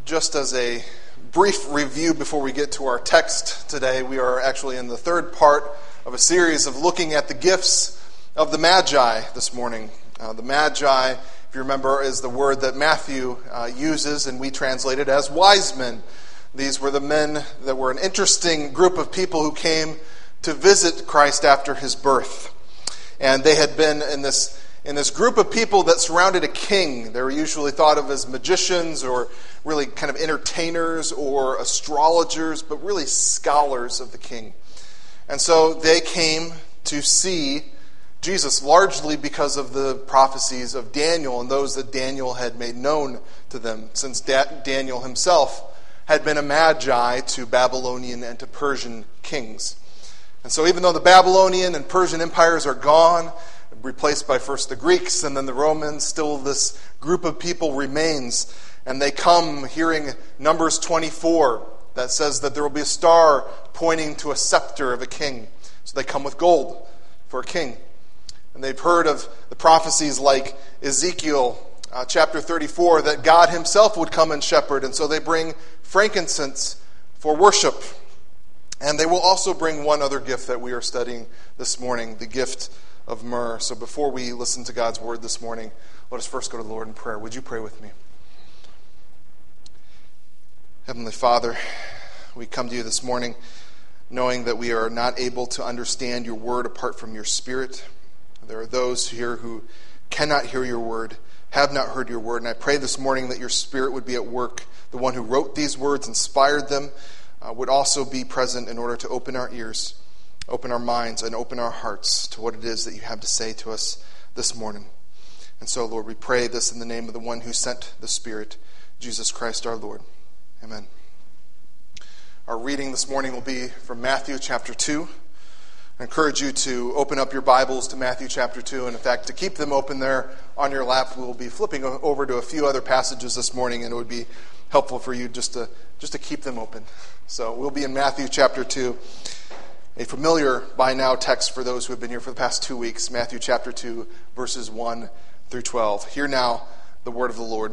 Just as a brief review before we get to our text today, we are actually in the third part of a series of looking at the gifts of the Magi this morning. The Magi, if you remember, is the word that Matthew uses, and we translate it as wise men. These were the men that were an interesting group of people who came to visit Christ after his birth. And they had been in this group of people that surrounded a king. They were usually thought of as magicians or really kind of entertainers or astrologers, but really scholars of the king. And so they came to see Jesus largely because of the prophecies of Daniel and those that Daniel had made known to them, since Daniel himself had been a magi to Babylonian and to Persian kings. And so even though the Babylonian and Persian empires are gone, replaced by first the Greeks and then the Romans, still this group of people remains. And they come hearing Numbers 24 that says that there will be a star pointing to a scepter of a king. So they come with gold for a king. And they've heard of the prophecies like Ezekiel chapter 34 that God himself would come and shepherd. And so they bring frankincense for worship. And they will also bring one other gift that we are studying this morning, the gift of myrrh. So before we listen to God's word this morning, let us first go to the Lord in prayer. Would you pray with me? Heavenly Father, we come to you this morning knowing that we are not able to understand your word apart from your Spirit. There are those here who cannot hear your word, have not heard your word, and I pray this morning that your Spirit would be at work. The one who wrote these words, inspired them, would also be present in order to open our ears, open our minds, and open our hearts to what it is that you have to say to us this morning. And so, Lord, we pray this in the name of the one who sent the Spirit, Jesus Christ our Lord. Amen. Our reading this morning will be from Matthew chapter 2. I encourage you to open up your Bibles to Matthew chapter 2, and in fact, to keep them open there on your lap. We'll be flipping over to a few other passages this morning, and it would be helpful for you just to keep them open. So we'll be in Matthew chapter 2. A familiar by now text for those who have been here for the past 2 weeks, Matthew chapter 2, verses 1 through 12. Hear now the word of the Lord.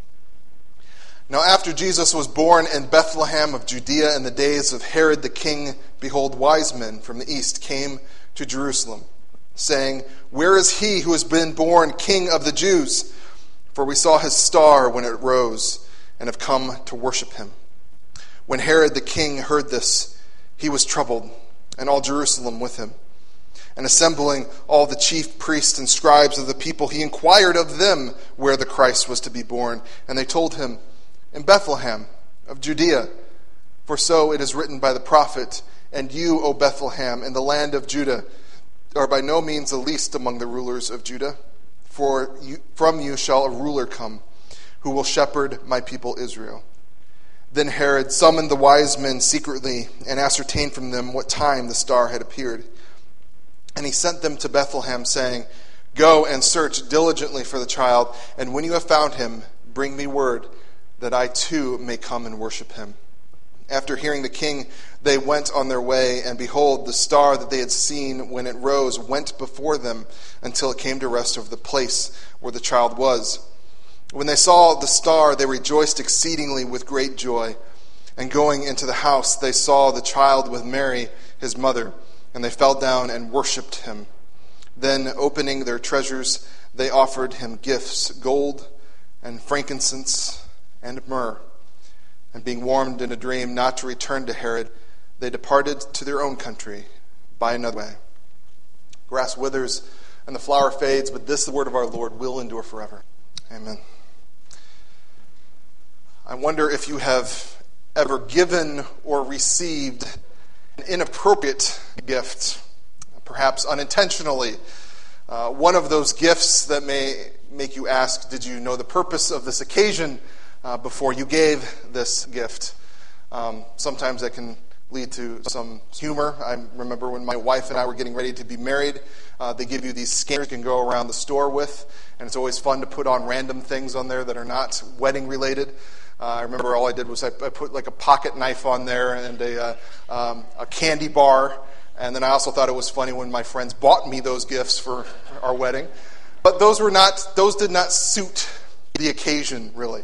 Now after Jesus was born in Bethlehem of Judea in the days of Herod the king, behold, wise men from the east came to Jerusalem, saying, "Where is he who has been born King of the Jews? For we saw his star when it rose, and have come to worship him." When Herod the king heard this, he was troubled, and all Jerusalem with him. And assembling all the chief priests and scribes of the people, he inquired of them where the Christ was to be born. And they told him, "In Bethlehem of Judea, for so it is written by the prophet, and you, O Bethlehem, in the land of Judah, are by no means the least among the rulers of Judah. For from you shall a ruler come, who will shepherd my people Israel." Then Herod summoned the wise men secretly and ascertained from them what time the star had appeared. And he sent them to Bethlehem, saying, "Go and search diligently for the child, and when you have found him, bring me word, that I too may come and worship him." After hearing the king, they went on their way, and behold, the star that they had seen when it rose went before them until it came to rest over the place where the child was. When they saw the star, they rejoiced exceedingly with great joy. And going into the house, they saw the child with Mary, his mother, and they fell down and worshipped him. Then, opening their treasures, they offered him gifts, gold and frankincense and myrrh. And being warned in a dream not to return to Herod, they departed to their own country by another way. Grass withers and the flower fades, but this, the word of our Lord, will endure forever. Amen. I wonder if you have ever given or received an inappropriate gift, perhaps unintentionally. One of those gifts that may make you ask, did you know the purpose of this occasion before you gave this gift? Sometimes that can lead to some humor. I remember when my wife and I were getting ready to be married, they give you these scanners you can go around the store with, and it's always fun to put on random things on there that are not wedding related. I remember all I did was I put like a pocket knife on there and a candy bar, and then I also thought it was funny when my friends bought me those gifts for our wedding. But those did not suit the occasion, really.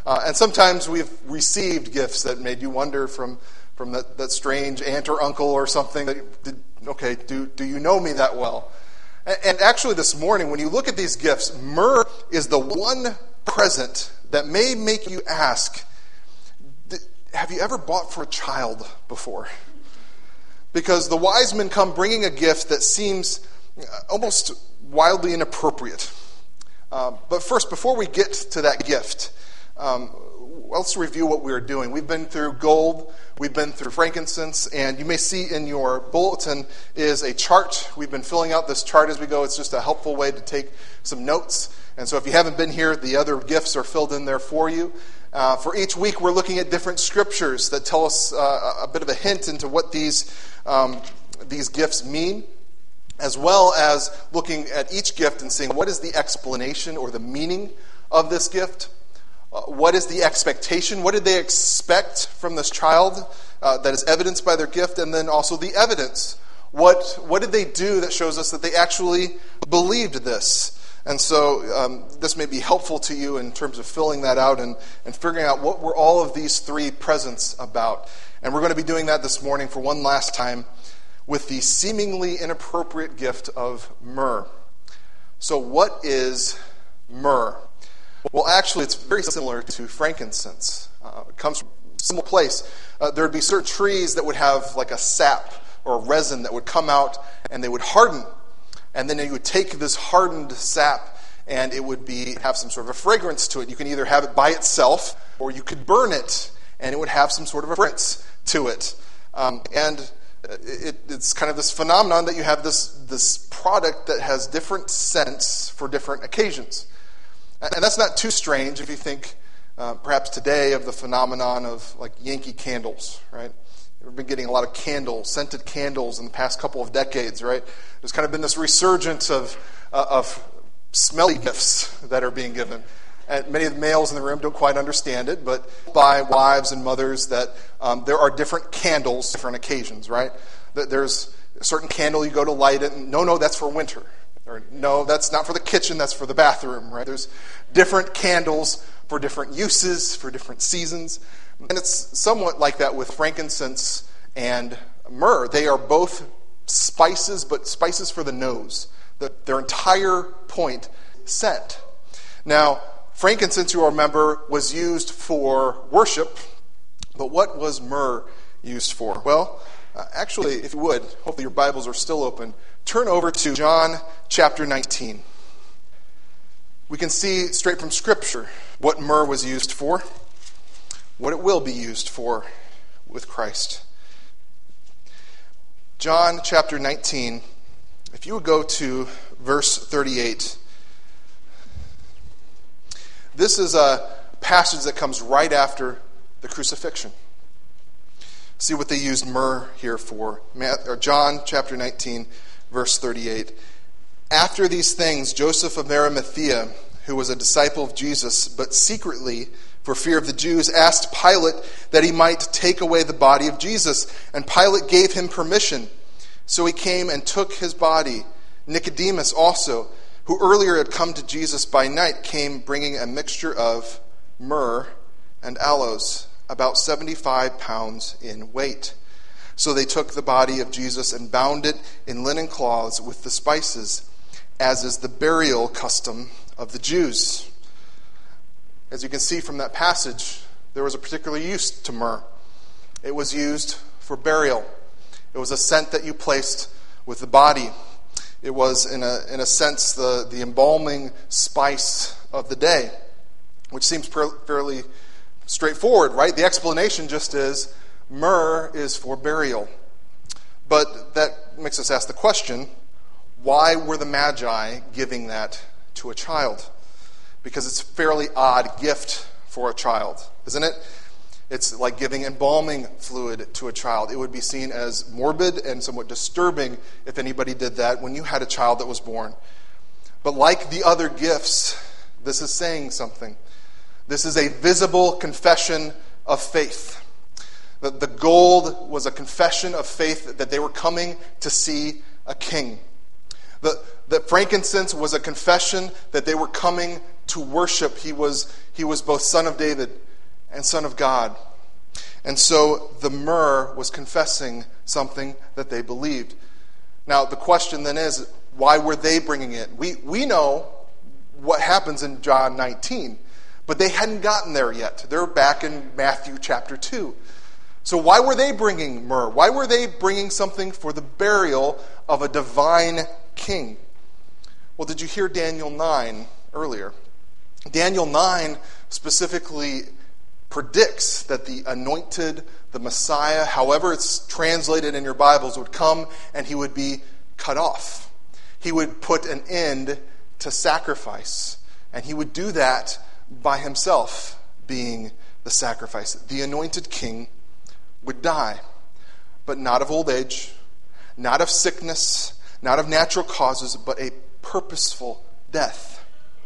And sometimes we've received gifts that made you wonder from that strange aunt or uncle or something. Do you know me that well? And actually this morning, when you look at these gifts, myrrh is the one present that may make you ask, have you ever bought for a child before? Because the wise men come bringing a gift that seems almost wildly inappropriate. But first, before we get to that gift, let's review what we are doing. We've been through gold, we've been through frankincense, and you may see in your bulletin is a chart. We've been filling out this chart as we go. It's just a helpful way to take some notes. And so if you haven't been here, the other gifts are filled in there for you. For each week, we're looking at different scriptures that tell us a bit of a hint into what these gifts mean, as well as looking at each gift and seeing what is the explanation or the meaning of this gift. What is the expectation? What did they expect from this child that is evidenced by their gift? And then also the evidence. What did they do that shows us that they actually believed this? And so this may be helpful to you in terms of filling that out and figuring out what were all of these three presents about. And we're going to be doing that this morning for one last time with the seemingly inappropriate gift of myrrh. So what is myrrh? Well, actually, it's very similar to frankincense. It comes from a similar place. There would be certain trees that would have like a sap or a resin that would come out and they would harden. And then you would take this hardened sap and it would have some sort of a fragrance to it. You can either have it by itself or you could burn it and it would have some sort of a fragrance to it. It's kind of this phenomenon that you have this product that has different scents for different occasions. And that's not too strange if you think perhaps today of the phenomenon of like Yankee candles, right? We've been getting a lot of scented candles in the past couple of decades, right? There's kind of been this resurgence of smelly gifts that are being given. And many of the males in the room don't quite understand it, but by wives and mothers that there are different candles, different occasions, right? There's a certain candle you go to light it, and no, that's for winter. Or no, that's not for the kitchen, that's for the bathroom, right? There's different candles for different uses, for different seasons. And it's somewhat like that with frankincense and myrrh. They are both spices, but spices for the nose. Their entire point, scent. Now, frankincense, you'll remember, was used for worship, but what was myrrh used for? Well, actually, if you would, hopefully your Bibles are still open, turn over to John chapter 19. We can see straight from Scripture what myrrh was used for, what it will be used for with Christ. John chapter 19, if you would go to verse 38. This is a passage that comes right after the crucifixion. See what they used myrrh here for. John chapter 19, verse 38. After these things, Joseph of Arimathea, who was a disciple of Jesus, but secretly, for fear of the Jews, asked Pilate that he might take away the body of Jesus. And Pilate gave him permission. So he came and took his body. Nicodemus also, who earlier had come to Jesus by night, came bringing a mixture of myrrh and aloes, about 75 pounds in weight. So they took the body of Jesus and bound it in linen cloths with the spices, as is the burial custom of the Jews. As you can see from that passage, there was a particular use to myrrh. It was used for burial. It was a scent that you placed with the body. It was, in a sense, the embalming spice of the day, which seems fairly straightforward, right? The explanation just is myrrh is for burial. But that makes us ask the question, why were the Magi giving that to a child? Because it's a fairly odd gift for a child, isn't it? It's like giving embalming fluid to a child. It would be seen as morbid and somewhat disturbing if anybody did that when you had a child that was born. But like the other gifts, this is saying something. This is a visible confession of faith. The gold was a confession of faith that they were coming to see a king. The frankincense was a confession that they were coming to worship. He was both son of David and son of God. And so the myrrh was confessing something that they believed. Now, the question then is, why were they bringing it? We know what happens in John 19, but they hadn't gotten there yet. They're back in Matthew chapter 2. So why were they bringing myrrh? Why were they bringing something for the burial of a divine king? Well, did you hear Daniel 9 earlier? Daniel 9 specifically predicts that the anointed, the Messiah, however it's translated in your Bibles, would come and he would be cut off. He would put an end to sacrifice. And he would do that by himself being the sacrifice. The anointed king would die, but not of old age, not of sickness, not of natural causes, but a purposeful death.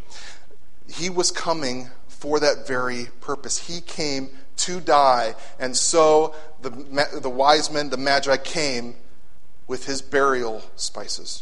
He was coming for that very purpose. He came to die, and so the wise men, the Magi, came with his burial spices.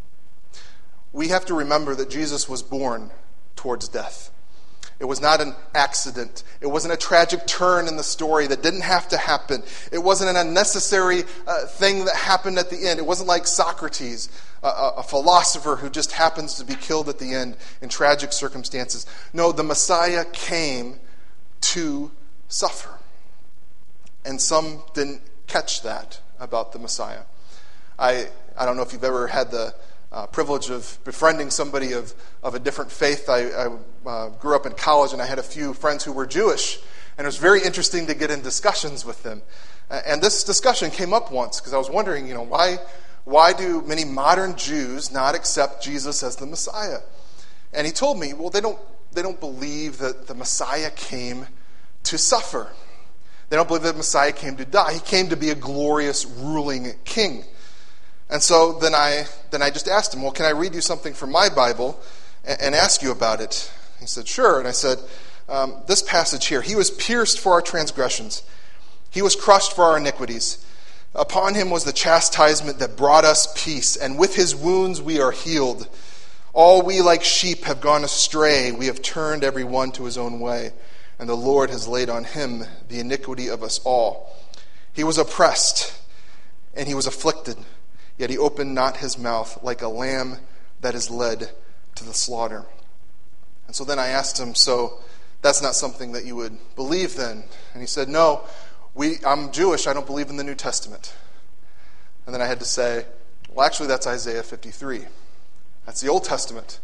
We have to remember that Jesus was born towards death. It was not an accident. It wasn't a tragic turn in the story that didn't have to happen. It wasn't an unnecessary thing that happened at the end. It wasn't like Socrates, a philosopher who just happens to be killed at the end in tragic circumstances. No, the Messiah came to suffer. And some didn't catch that about the Messiah. I don't know if you've ever had the privilege of befriending somebody of a different faith. I grew up in college, and I had a few friends who were Jewish, and it was very interesting to get in discussions with them. And this discussion came up once because I was wondering, why do many modern Jews not accept Jesus as the Messiah? And he told me, well, they don't believe that the Messiah came to suffer. They don't believe that the Messiah came to die. He came to be a glorious ruling king. And so then I just asked him, well, can I read you something from my Bible and ask you about it? He said, sure. And I said, this passage here, he was pierced for our transgressions. He was crushed for our iniquities. Upon him was the chastisement that brought us peace, and with his wounds we are healed. All we like sheep have gone astray. We have turned every one to his own way, and the Lord has laid on him the iniquity of us all. He was oppressed, and he was afflicted. Yet he opened not his mouth, like a lamb that is led to the slaughter. And so then I asked him, so that's not something that you would believe then? And he said, no, I'm Jewish, I don't believe in the New Testament. And then I had to say, well, actually that's Isaiah 53. That's the Old Testament.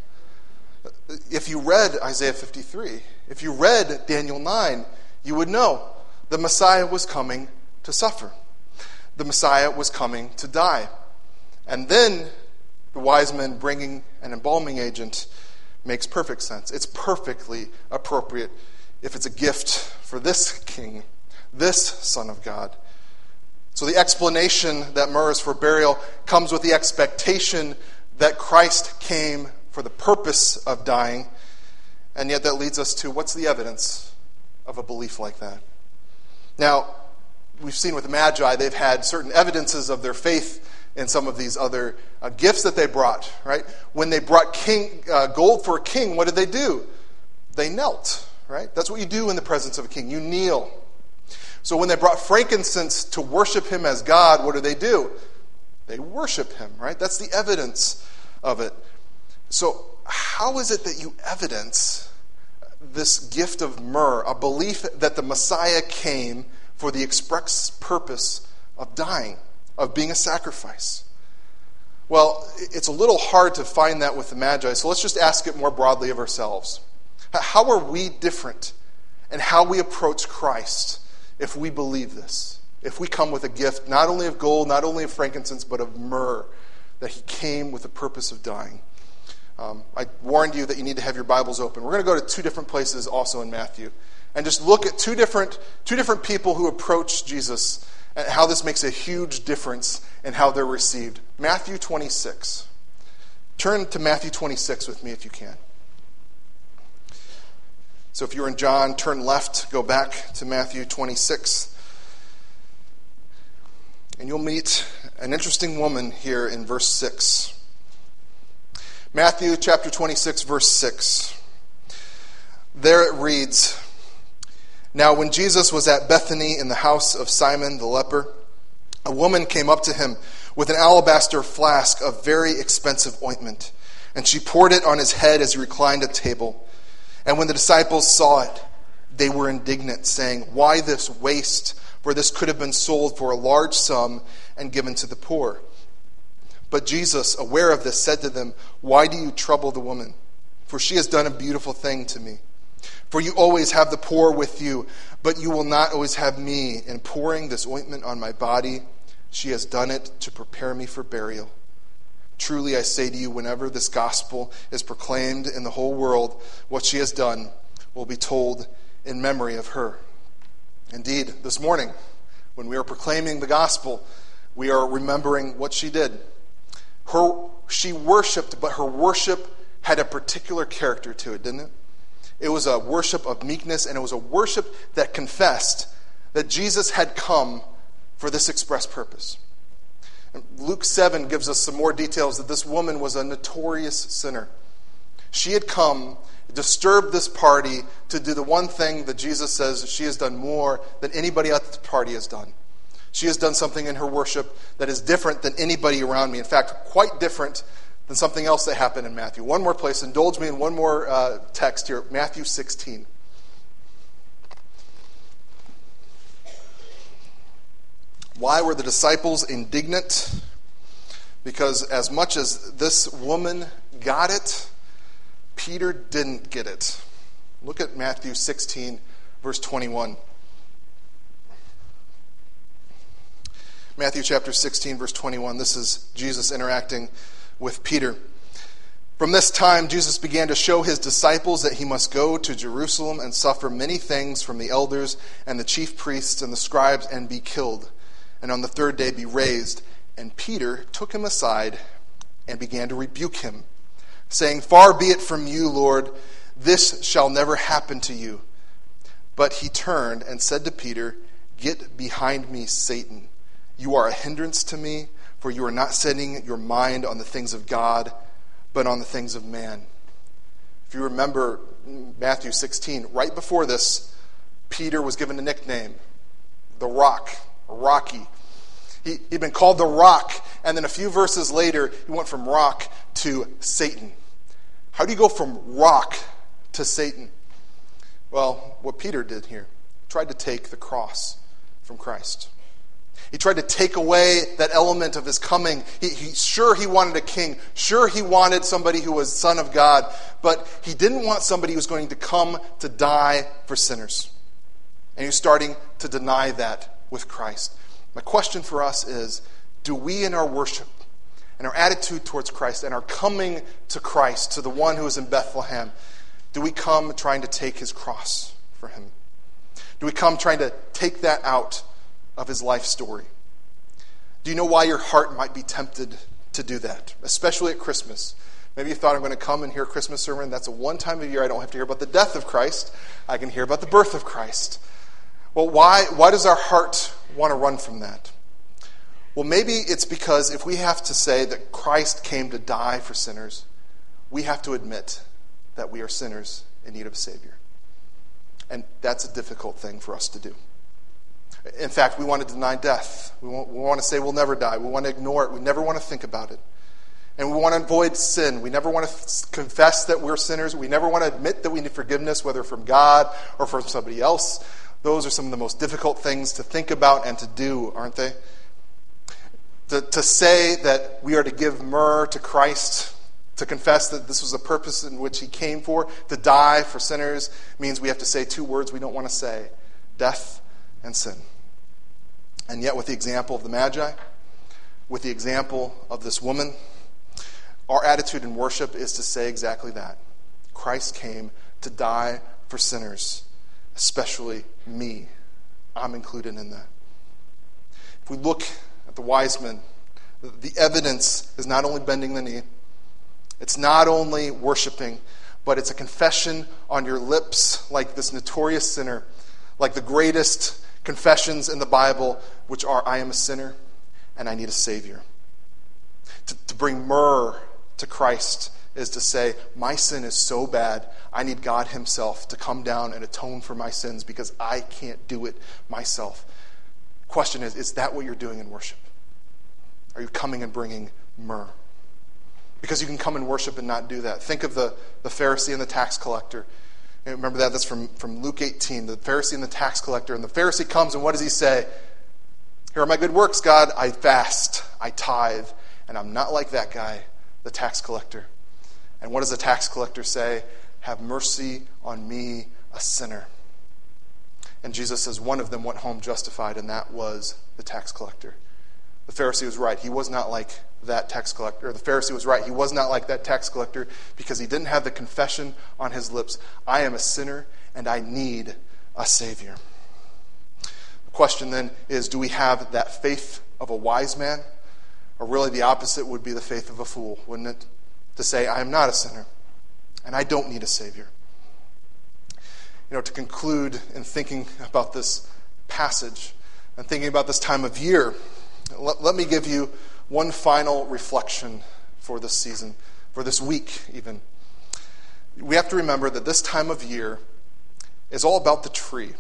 If you read Isaiah 53, if you read Daniel 9, you would know the Messiah was coming to suffer. The Messiah was coming to die. And then the wise men bringing an embalming agent makes perfect sense. It's perfectly appropriate if it's a gift for this king, this Son of God. So the explanation that myrrh is for burial comes with the expectation that Christ came for the purpose of dying. And yet that leads us to, what's the evidence of a belief like that? Now, we've seen with the Magi, they've had certain evidences of their faith in some of these other gifts that they brought, right? When they brought gold for a king, what did they do? They knelt, right? That's what you do in the presence of a king. You kneel. So when they brought frankincense to worship him as God, what do? They worship him, right? That's the evidence of it. So how is it that you evidence this gift of myrrh, a belief that the Messiah came for the express purpose of dying, of being a sacrifice? Well, it's a little hard to find that with the Magi, so let's just ask it more broadly of ourselves. How are we different in how we approach Christ if we believe this? If we come with a gift not only of gold, not only of frankincense, but of myrrh, that he came with the purpose of dying. I warned you that you need to have your Bibles open. We're going to go to two different places also in Matthew and just look at two different people who approach Jesus and how this makes a huge difference in how they're received. Matthew 26. Turn to Matthew 26 with me if you can. So if you're in John, turn left, go back to Matthew 26. And you'll meet an interesting woman here in verse 6. Matthew chapter 26, verse 6. There it reads, "Now when Jesus was at Bethany in the house of Simon the leper, a woman came up to him with an alabaster flask of very expensive ointment, and she poured it on his head as he reclined at table. And when the disciples saw it, they were indignant, saying, 'Why this waste? For this could have been sold for a large sum and given to the poor.' But Jesus, aware of this, said to them, 'Why do you trouble the woman? For she has done a beautiful thing to me. For you always have the poor with you, but you will not always have me. In pouring this ointment on my body, she has done it to prepare me for burial. Truly I say to you, whenever this gospel is proclaimed in the whole world, what she has done will be told in memory of her.'" Indeed, this morning, when we are proclaiming the gospel, we are remembering what she did. She worshiped, but her worship had a particular character to it, didn't it? It was a worship of meekness, and it was a worship that confessed that Jesus had come for this express purpose. Luke 7 gives us some more details that this woman was a notorious sinner. She had come, disturbed this party to do the one thing that Jesus says she has done more than anybody at the party has done. She has done something in her worship that is different than anybody around me. In fact, quite different than something else that happened in Matthew. One more place, indulge me in one more text here, Matthew 16. Why were the disciples indignant? Because as much as this woman got it, Peter didn't get it. Look at Matthew 16, verse 21. Matthew chapter 16, verse 21. This is Jesus interacting with Peter. "From this time, Jesus began to show his disciples that he must go to Jerusalem and suffer many things from the elders and the chief priests and the scribes and be killed, and on the third day be raised. And Peter took him aside and began to rebuke him, saying, 'Far be it from you, Lord, this shall never happen to you.' But he turned and said to Peter, 'Get behind me, Satan. You are a hindrance to me, for you are not setting your mind on the things of God, but on the things of man.'" If you remember Matthew 16, right before this, Peter was given a nickname, the Rock, or Rocky. He'd been called the Rock, and then a few verses later, he went from Rock to Satan. How do you go from Rock to Satan? Well, what Peter did here, tried to take the cross from Christ. He tried to take away that element of his coming. Sure, he wanted a king. Sure, he wanted somebody who was Son of God. But he didn't want somebody who was going to come to die for sinners. And he's starting to deny that with Christ. My question for us is, do we in our worship and our attitude towards Christ and our coming to Christ, to the one who is in Bethlehem, do we come trying to take his cross for him? Do we come trying to take that out of his life story? Do you know why your heart might be tempted to do that, especially at Christmas? Maybe you thought, I'm going to come and hear a Christmas sermon. That's a one time of year I don't have to hear about the death of Christ. I can hear about the birth of Christ. Well, why does our heart want to run from that? Well, maybe it's because if we have to say that Christ came to die for sinners, we have to admit that we are sinners in need of a Savior. And that's a difficult thing for us to do. In fact, we want to deny death. We want to say we'll never die. We want to ignore it. We never want to think about it. And we want to avoid sin. We never want to confess that we're sinners. We never want to admit that we need forgiveness, whether from God or from somebody else. Those are some of the most difficult things to think about and to do, aren't they? To say that we are to give myrrh to Christ, to confess that this was the purpose in which he came for, to die for sinners, means we have to say two words we don't want to say: death and sin. And yet, with the example of the Magi, with the example of this woman, our attitude in worship is to say exactly that. Christ came to die for sinners, especially me. I'm included in that. If we look at the wise men, the evidence is not only bending the knee, it's not only worshiping, but it's a confession on your lips like this notorious sinner, like the greatest confessions in the Bible, which are, I am a sinner and I need a Savior. To bring myrrh to Christ is to say, my sin is so bad, I need God himself to come down and atone for my sins because I can't do it myself. Question is that what you're doing in worship? Are you coming and bringing myrrh? Because you can come and worship and not do that. Think of the Pharisee and the tax collector. And remember that? That's from Luke 18. The Pharisee and the tax collector. And the Pharisee comes and what does he say? Here are my good works, God. I fast. I tithe. And I'm not like that guy, the tax collector. And what does the tax collector say? Have mercy on me, a sinner. And Jesus says one of them went home justified, and that was the tax collector. The Pharisee was right. He was not like that tax collector. Or the Pharisee was right. He was not like that tax collector because he didn't have the confession on his lips. I am a sinner and I need a Savior. The question then is, do we have that faith of a wise man? Or really the opposite would be the faith of a fool, wouldn't it? To say, I am not a sinner and I don't need a Savior. To conclude in thinking about this passage and thinking about this time of year, let me give you one final reflection for this season, for this week even. We have to remember that this time of year is all about the tree.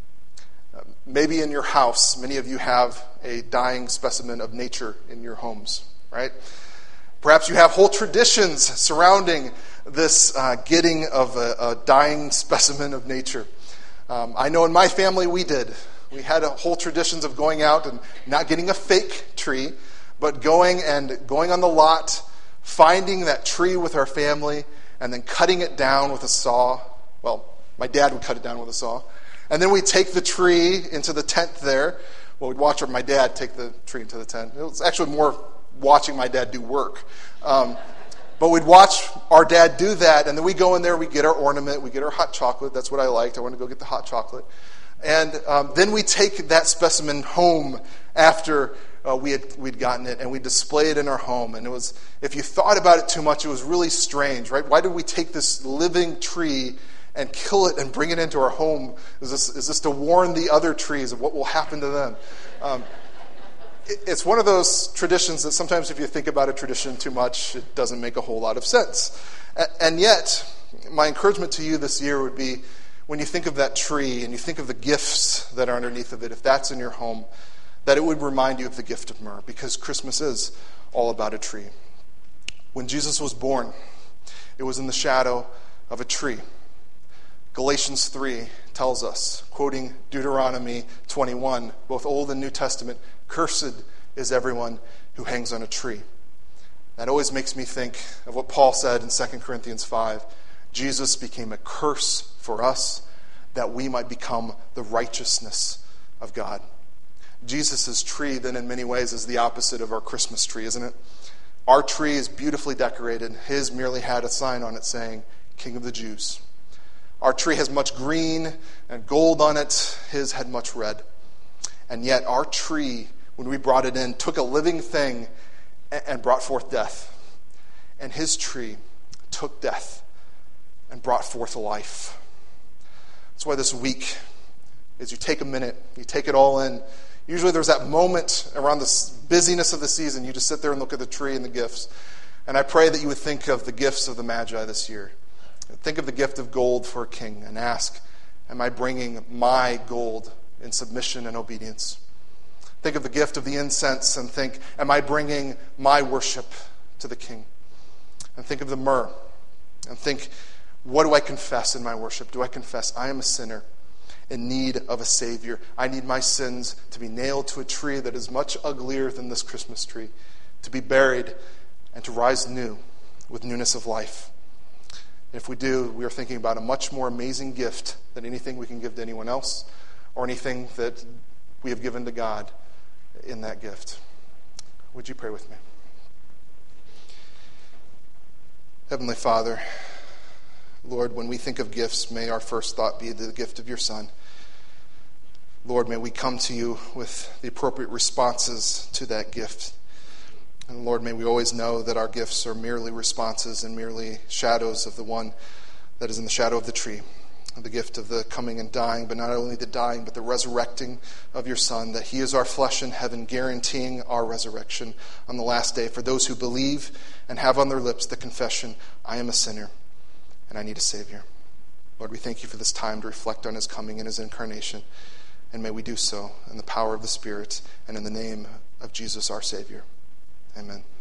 Maybe in your house, many of you have a dying specimen of nature in your homes, right? Perhaps you have whole traditions surrounding this getting of a dying specimen of nature. I know in my family we did. We had a whole traditions of going out and not getting a fake tree, but going on the lot, finding that tree with our family, and then cutting it down with a saw. Well, my dad would cut it down with a saw. And then we'd take the tree into the tent there. Well, we'd watch my dad take the tree into the tent. It was actually more watching my dad do work. But we'd watch our dad do that, and then we go in there, we get our ornament, we get our hot chocolate. That's what I liked. I wanted to go get the hot chocolate. And then we take that specimen home after we'd gotten it, and we display it in our home. And it was, if you thought about it too much, it was really strange, right? Why did we take this living tree and kill it and bring it into our home? Is this to warn the other trees of what will happen to them? It's one of those traditions that sometimes if you think about a tradition too much, it doesn't make a whole lot of sense. And yet, my encouragement to you this year would be, when you think of that tree and you think of the gifts that are underneath of it, if that's in your home, that it would remind you of the gift of myrrh, because Christmas is all about a tree. When Jesus was born, it was in the shadow of a tree. Galatians 3 tells us, quoting Deuteronomy 21, both Old and New Testament, cursed is everyone who hangs on a tree. That always makes me think of what Paul said in 2 Corinthians 5. Jesus became a curse for us that we might become the righteousness of God. Jesus' tree, then, in many ways, is the opposite of our Christmas tree, isn't it? Our tree is beautifully decorated. His merely had a sign on it saying, King of the Jews. Our tree has much green and gold on it. His had much red. And yet our tree, when we brought it in, took a living thing and brought forth death. And his tree took death and brought forth life. That's why this week, as you take a minute, you take it all in. Usually there's that moment around the busyness of the season, you just sit there and look at the tree and the gifts. And I pray that you would think of the gifts of the Magi this year. Think of the gift of gold for a king and ask, am I bringing my gold in submission and obedience? Think of the gift of the incense and think, am I bringing my worship to the king? And think of the myrrh and think, what do I confess in my worship? Do I confess I am a sinner in need of a Savior? I need my sins to be nailed to a tree that is much uglier than this Christmas tree, to be buried and to rise new with newness of life. If we do, we are thinking about a much more amazing gift than anything we can give to anyone else or anything that we have given to God in that gift. Would you pray with me? Heavenly Father, Lord, when we think of gifts, may our first thought be the gift of your Son. Lord, may we come to you with the appropriate responses to that gift. And Lord, may we always know that our gifts are merely responses and merely shadows of the one that is in the shadow of the tree. the gift of the coming and dying, but not only the dying, but the resurrecting of your Son, that he is our flesh in heaven, guaranteeing our resurrection on the last day for those who believe and have on their lips the confession, I am a sinner and I need a Savior. Lord, we thank you for this time to reflect on his coming and his incarnation, and may we do so in the power of the Spirit and in the name of Jesus our Savior. Amen.